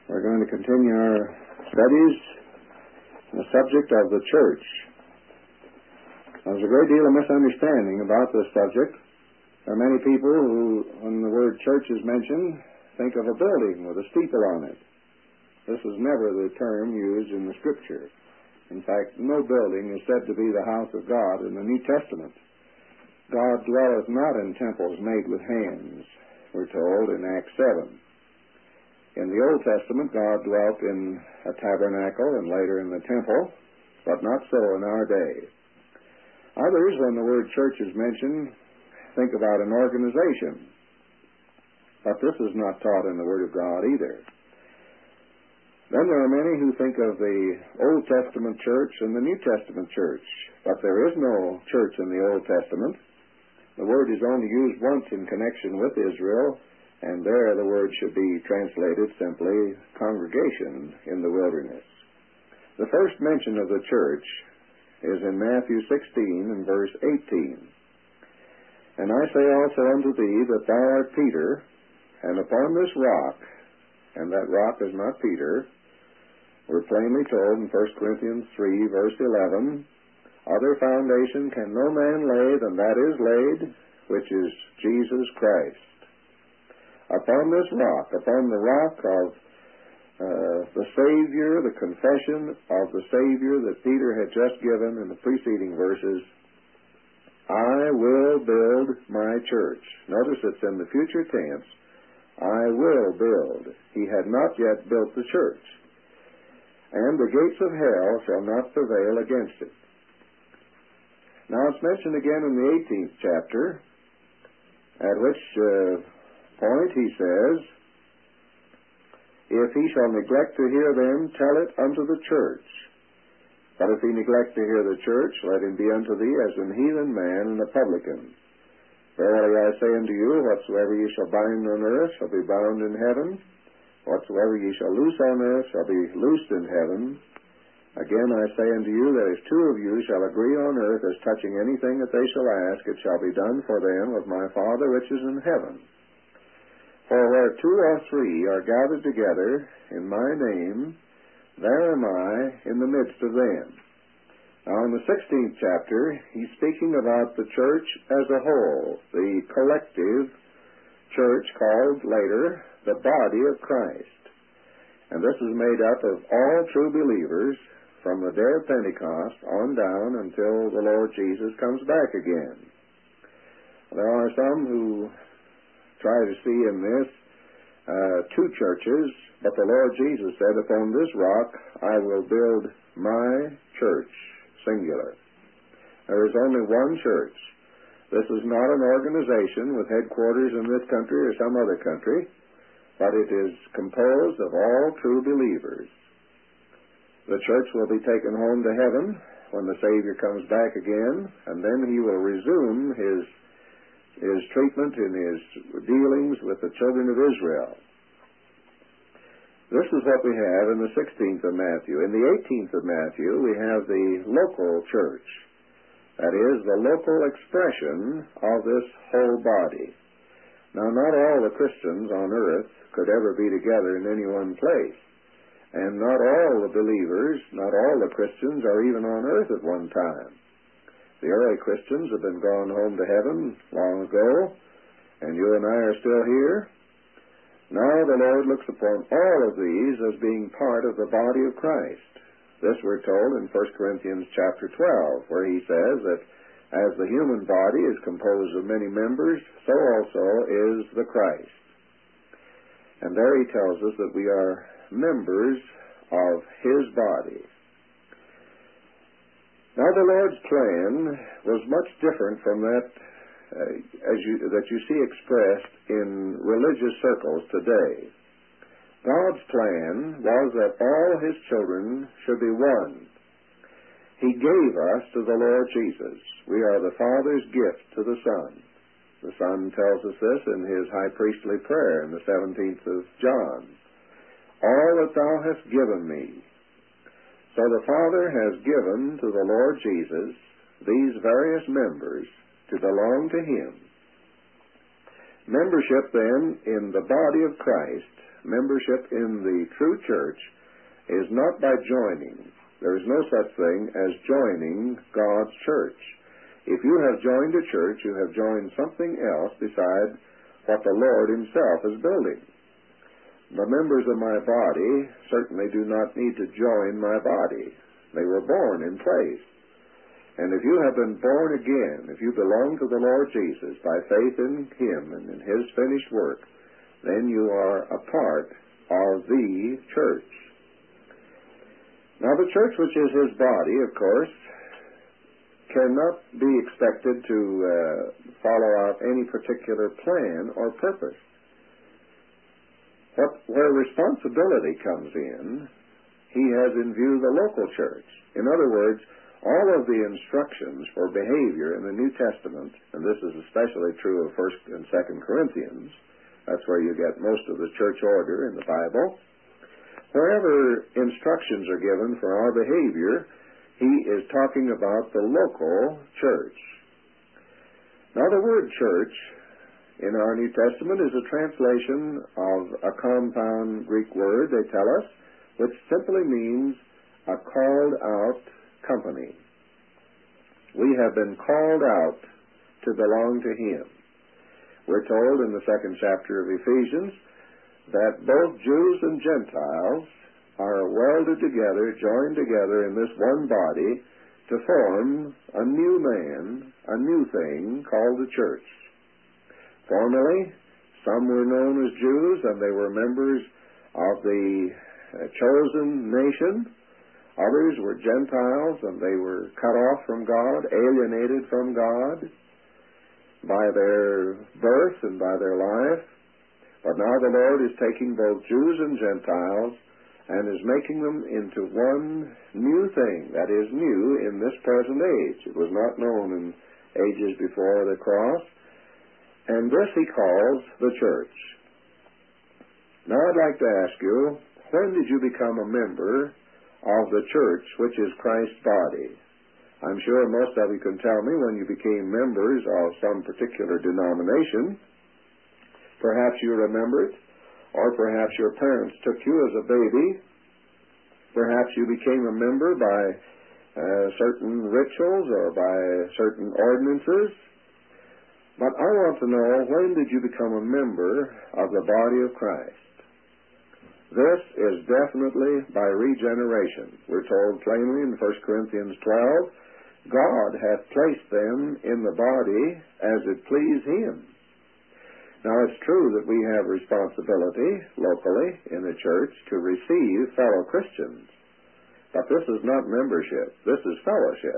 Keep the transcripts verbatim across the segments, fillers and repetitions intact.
We're going to continue our studies on the subject of the church. There's a great deal of misunderstanding about this subject. There are many people who, when the word church is mentioned, think of a building with a steeple on it. This is never the term used in the Scripture. In fact, no building is said to be the house of God in the New Testament. God dwelleth not in temples made with hands, we're told in Acts seven. In the Old Testament, God dwelt in a tabernacle and later in the temple, but not so in our day. Others, when the word church is mentioned, think about an organization. But this is not taught in the Word of God either. Then there are many who think of the Old Testament church and the New Testament church, but there is no church in the Old Testament. The word is only used once in connection with Israel, and there the word should be translated simply congregation in the wilderness. The first mention of the church is in Matthew sixteen and verse eighteen. And I say also unto thee that thou art Peter, and upon this rock, and that rock is not Peter, we're plainly told in First Corinthians three, verse eleven, other foundation can no man lay than that is laid, which is Jesus Christ. Upon this rock, upon the rock of uh, the Savior, the confession of the Savior that Peter had just given in the preceding verses, I will build my church. Notice it's in the future tense. I will build. He had not yet built the church. And the gates of hell shall not prevail against it. Now it's mentioned again in the eighteenth chapter, at which uh, point he says, if he shall neglect to hear them, tell it unto the church. But if he neglect to hear the church, let him be unto thee as an heathen man and a publican. Verily I say unto you, whatsoever ye shall bind on earth shall be bound in heaven. Whatsoever ye shall loose on earth shall be loosed in heaven. Again I say unto you, that if two of you shall agree on earth as touching anything that they shall ask, it shall be done for them of my Father which is in heaven. For where two or three are gathered together in my name, there am I in the midst of them. Now in the sixteenth chapter, he's speaking about the church as a whole, the collective church called later the body of Christ. And this is made up of all true believers from the day of Pentecost on down until the Lord Jesus comes back again. There are some who try to see in this uh, two churches, but the Lord Jesus said, upon this rock I will build my church, singular. There is only one church. This is not an organization with headquarters in this country or some other country, but it is composed of all true believers. The church will be taken home to heaven when the Savior comes back again, and then he will resume his his treatment in his dealings with the children of Israel. This is what we have in the sixteenth of Matthew. In the eighteenth of Matthew, we have the local church. That is, the local expression of this whole body. Now, not all the Christians on earth could ever be together in any one place. And not all the believers, not all the Christians are even on earth at one time. The early Christians have been gone home to heaven long ago, and you and I are still here. Now the Lord looks upon all of these as being part of the body of Christ. This we're told in First Corinthians chapter twelve, where he says that as the human body is composed of many members, so also is the Christ. And there he tells us that we are members of his body. Now the Lord's plan was much different from that uh, as you, that you see expressed in religious circles today. God's plan was that all his children should be one. He gave us to the Lord Jesus. We are the Father's gift to the Son. The Son tells us this in his high priestly prayer in the seventeenth of John. All that thou hast given me. So the Father has given to the Lord Jesus these various members to belong to him. Membership, then, in the body of Christ membership in the true church is not by joining. There is no such thing as joining God's church. If you have joined a church, you have joined something else besides what the Lord Himself is building. The members of my body certainly do not need to join my body. They were born in place. And if you have been born again, if you belong to the Lord Jesus by faith in Him and in His finished work, then you are a part of the church. Now, the church, which is His body, of course, cannot be expected to uh, follow out any particular plan or purpose. What, where responsibility comes in, He has in view the local church. In other words, all of the instructions for behavior in the New Testament, and this is especially true of First and Second Corinthians, that's where you get most of the church order in the Bible. Wherever instructions are given for our behavior, He is talking about the local church. Now, the word church in our New Testament is a translation of a compound Greek word, they tell us, which simply means a called out company. We have been called out to belong to Him. We're told in the second chapter of Ephesians that both Jews and Gentiles are welded together, joined together in this one body to form a new man, a new thing called the church. Formerly, some were known as Jews and they were members of the uh, chosen nation. Others were Gentiles, and they were cut off from God, alienated from God by their birth and by their life. But now the Lord is taking both Jews and Gentiles and is making them into one new thing that is new in this present age. It was not known in ages before the cross. And this He calls the church. Now I'd like to ask you, when did you become a member of the church, which is Christ's body? I'm sure most of you can tell me when you became members of some particular denomination. Perhaps you remember it, or perhaps your parents took you as a baby. Perhaps you became a member by uh, certain rituals or by certain ordinances. But I want to know, when did you become a member of the body of Christ? This is definitely by regeneration. We're told plainly in First Corinthians twelve, God hath placed them in the body as it pleased Him. Now, it's true that we have responsibility locally in the church to receive fellow Christians. But this is not membership. This is fellowship.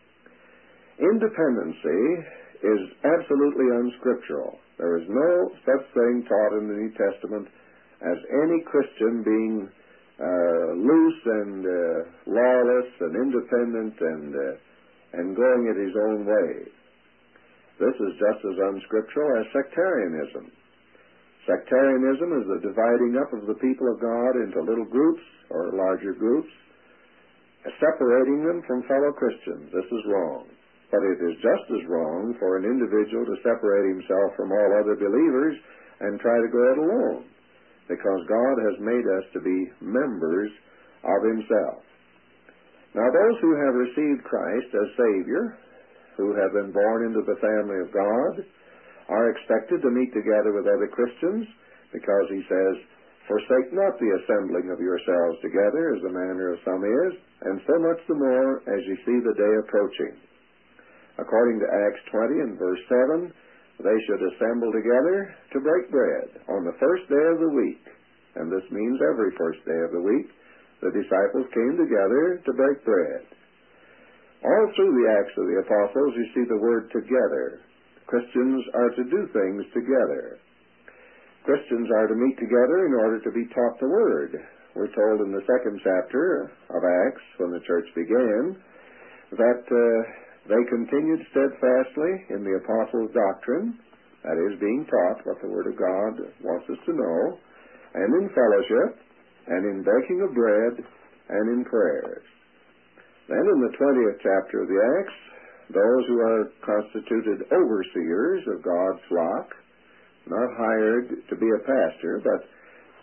Independency is absolutely unscriptural. There is no such thing taught in the New Testament as any Christian being uh, loose and uh, lawless and independent and uh, and going it his own way. This is just as unscriptural as sectarianism. Sectarianism is the dividing up of the people of God into little groups or larger groups, separating them from fellow Christians. This is wrong. But it is just as wrong for an individual to separate himself from all other believers and try to go it alone, because God has made us to be members of Himself. Now, those who have received Christ as Savior, who have been born into the family of God, are expected to meet together with other Christians, because He says, "Forsake not the assembling of yourselves together, as the manner of some is, and so much the more as you see the day approaching." According to Acts twenty and verse seven, they should assemble together to break bread on the first day of the week. And this means every first day of the week, the disciples came together to break bread. All through the Acts of the Apostles, you see the word together. Christians are to do things together. Christians are to meet together in order to be taught the Word. We're told in the second chapter of Acts, when the church began, that uh, they continued steadfastly in the apostles' doctrine, that is, being taught what the Word of God wants us to know, and in fellowship, and in breaking of bread, and in prayers. Then in the twentieth chapter of the Acts, those who are constituted overseers of God's flock, not hired to be a pastor, but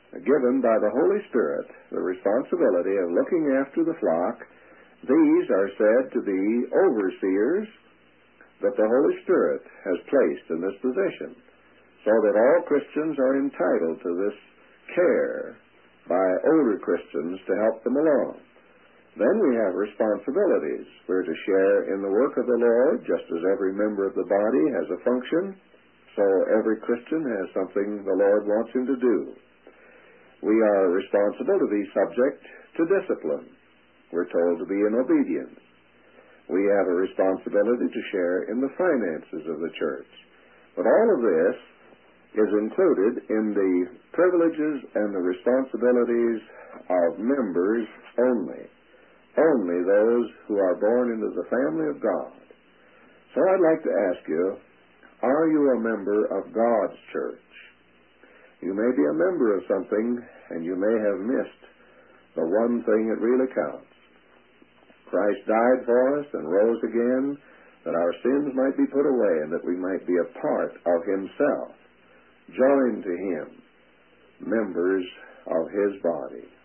given by the Holy Spirit the responsibility of looking after the flock. These are said to be overseers that the Holy Spirit has placed in this position, so that all Christians are entitled to this care by older Christians to help them along. Then we have responsibilities. We're to share in the work of the Lord, just as every member of the body has a function, so every Christian has something the Lord wants him to do. We are responsible to be subject to discipline. We're told to be in obedience. We have a responsibility to share in the finances of the church. But all of this is included in the privileges and the responsibilities of members only. Only those who are born into the family of God. So I'd like to ask you, are you a member of God's church? You may be a member of something, and you may have missed the one thing that really counts. Christ died for us and rose again, that our sins might be put away and that we might be a part of Himself, joined to Him, members of His body.